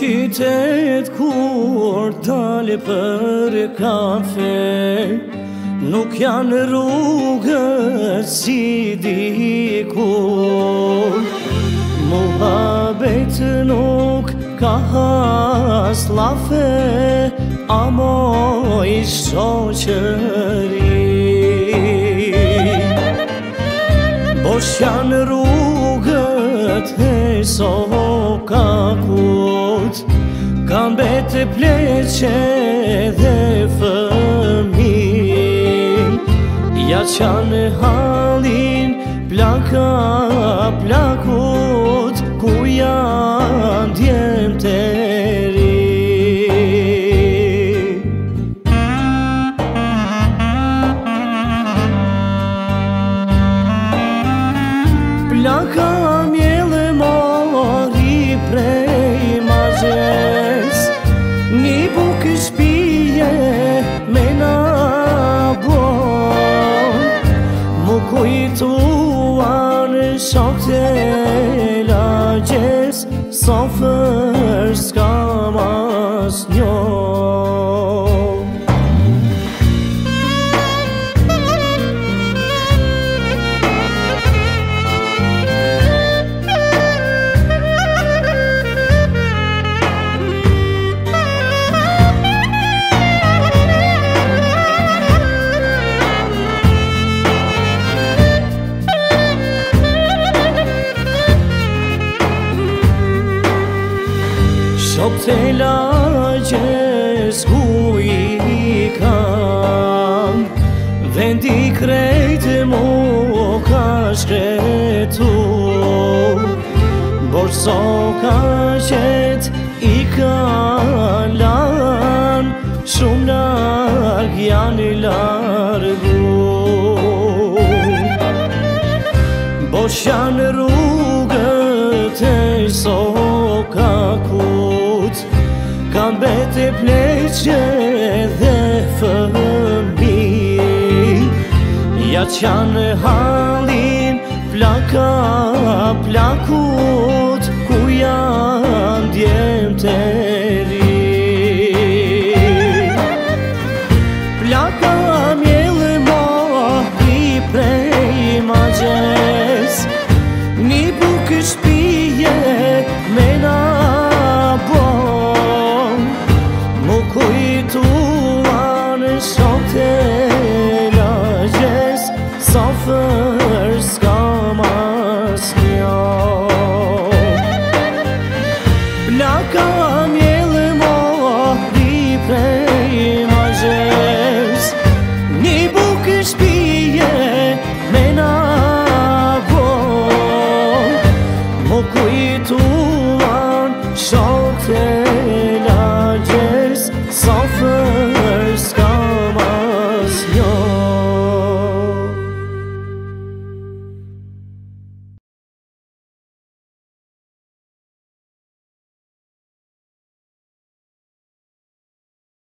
qytet kur dalë për kafe, nuk janë rrugët si dikur. Muhabet nuk ka haslafe, amo i shoqëri. Bosh janë rrugët e sokakut, kanë bete pleqe dhe fëmijë. Ja qanë halin plaka plakut, ku janë djemë të ri. Plaka mjellë mori prej mazhes, një bukë shpije me na bon, mu kujtuan shokte lagjes, sofër s'ka mas njo. Shok të lagjes ku i kam, vendi krejtë mu ka shkretu, borso ka qet i kalan, shumë larg janë largu. Bosh janë rrugët e sokakut, kanë bete pleqe dhe fëmijë. Ja qanë halin plaka plakut, ku janë djemë të ri. Plaka